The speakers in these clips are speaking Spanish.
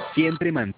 Siempre man.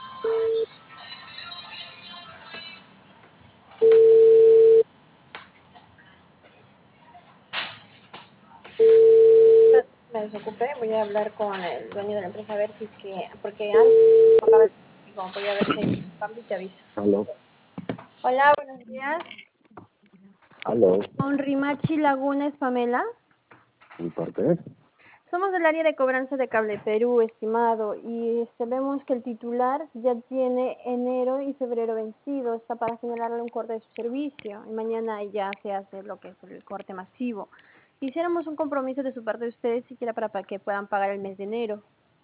Me desocupé, voy a hablar con el dueño de la empresa a ver si es que, porque antes voy a ver si hay cambio y te aviso. Aló, Hola, buenos días. aló, Con Rimachi Lagunes, Pamela. ¿mi parte? Somos del área de cobranza de Cable Perú, estimado, y vemos que el titular ya tiene enero y febrero vencido, está para señalarle un corte de su servicio, y mañana ya se hace lo que es el corte masivo. Hiciéramos un compromiso de su parte de ustedes siquiera para que puedan pagar el mes de enero.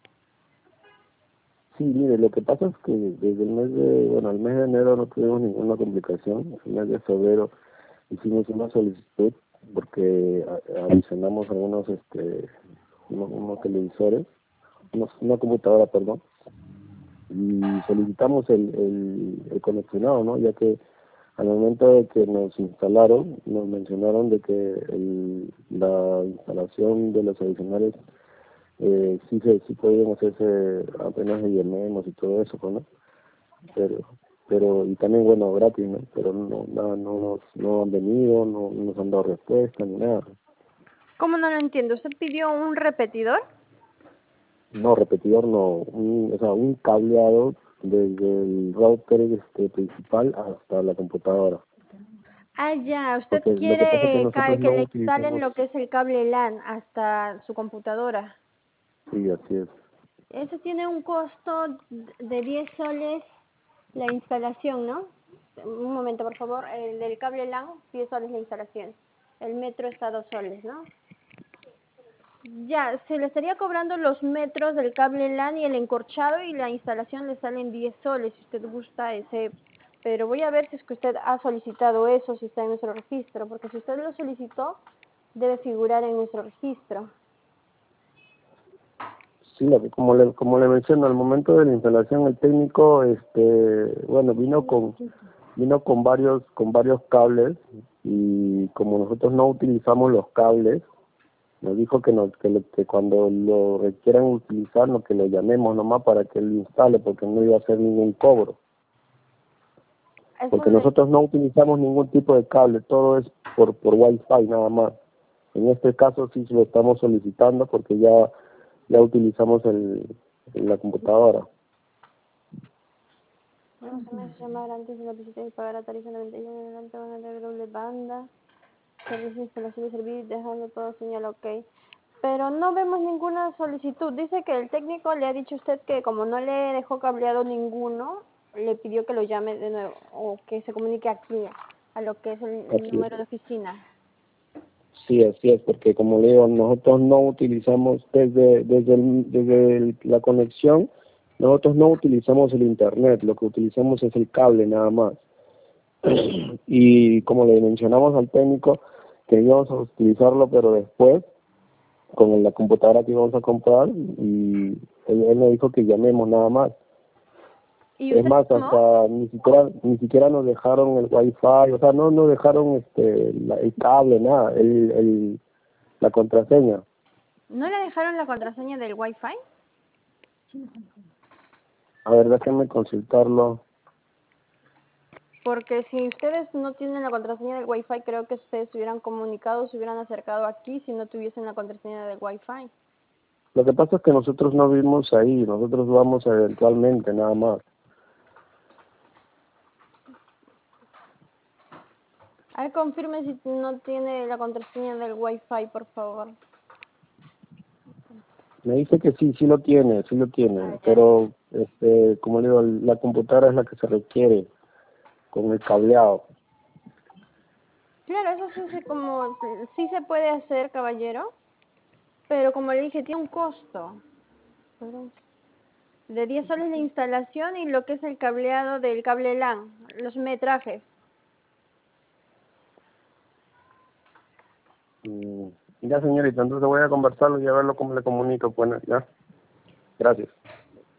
Sí, mire, lo que pasa es que desde el mes de enero no tuvimos ninguna complicación. El mes de febrero hicimos una solicitud porque adicionamos algunos, unos televisores, una computadora, perdón, y solicitamos el conexionado, ¿no? Ya que al momento de que nos instalaron, nos mencionaron de que la instalación de los adicionales sí podían hacerse apenas de llamemos y todo eso, pues, ¿no? Y también, bueno, gratis, ¿no? Pero no han venido, no nos han dado respuesta ni nada. ¿Cómo no lo entiendo? ¿Usted pidió un repetidor? No, repetidor no, o sea, un cableado desde el router principal hasta la computadora. Ah, ya. ¿Usted Porque lo que pasa es que quiere nosotros que no le instalen utilizamos, lo que es el cable LAN hasta su computadora? sí, así es. Eso tiene un costo de 10 soles la instalación, ¿no? Un momento, por favor. El del cable LAN, 10 soles la instalación. El metro está a 2 soles, ¿no? Ya, se le estaría cobrando los metros del cable LAN y el encorchado y la instalación le salen 10 soles si usted gusta ese. Pero voy a ver si es que usted ha solicitado eso, si está en nuestro registro, porque si usted lo solicitó, debe figurar en nuestro registro. Sí, como le menciono, al momento de la instalación el técnico, bueno, vino con varios cables y como nosotros no utilizamos los cables, nos dijo que cuando lo requieran utilizar, no, que lo llamemos nomás para que él instale, porque no iba a hacer ningún cobro. Porque nosotros no utilizamos ningún tipo de cable, todo es por Wi-Fi nada más. En este caso sí lo estamos solicitando porque ya utilizamos la computadora. No se me hace llamar antes de la visita y pagar la tarifa 91 en adelante van a tener doble banda. Servicio, instalación y servicio, dejando todo señal ok. Pero no vemos ninguna solicitud. Dice que el técnico le ha dicho a usted que como no le dejó cableado ninguno, le pidió que lo llame de nuevo o que se comunique aquí a lo que es el Así es. número de oficina. Sí, así es, porque como le digo, nosotros no utilizamos la conexión, nosotros no utilizamos el internet, lo que utilizamos es el cable nada más. Y como le mencionamos al técnico, que íbamos a utilizarlo, pero después, con la computadora que íbamos a comprar, y él nos dijo que llamemos nada más. ¿Y Es usted más, llamó? hasta ni siquiera nos dejaron el wifi, o sea, no nos dejaron el cable, nada, la contraseña. ¿No le dejaron la contraseña del Wi-Fi? A ver, déjenme consultarlo. Porque si ustedes no tienen la contraseña del Wi-Fi, creo que ustedes se hubieran comunicado, se hubieran acercado aquí si no tuviesen la contraseña del Wi-Fi. Lo que pasa es que nosotros no vivimos ahí, nosotros vamos eventualmente, nada más. A ver, confirme si no tiene la contraseña del Wi-Fi, por favor. Me dice que sí lo tiene, Ah, ya. pero, como le digo, la computadora es la que se requiere con el cableado. Claro, eso sí se puede hacer, caballero, pero como le dije, tiene un costo. Perdón. De 10 soles la instalación y lo que es el cableado del cable LAN, los metrajes. Mm, Ya, señorita, entonces voy a conversarlo y a verlo cómo le comunico. Bueno, ya. Gracias.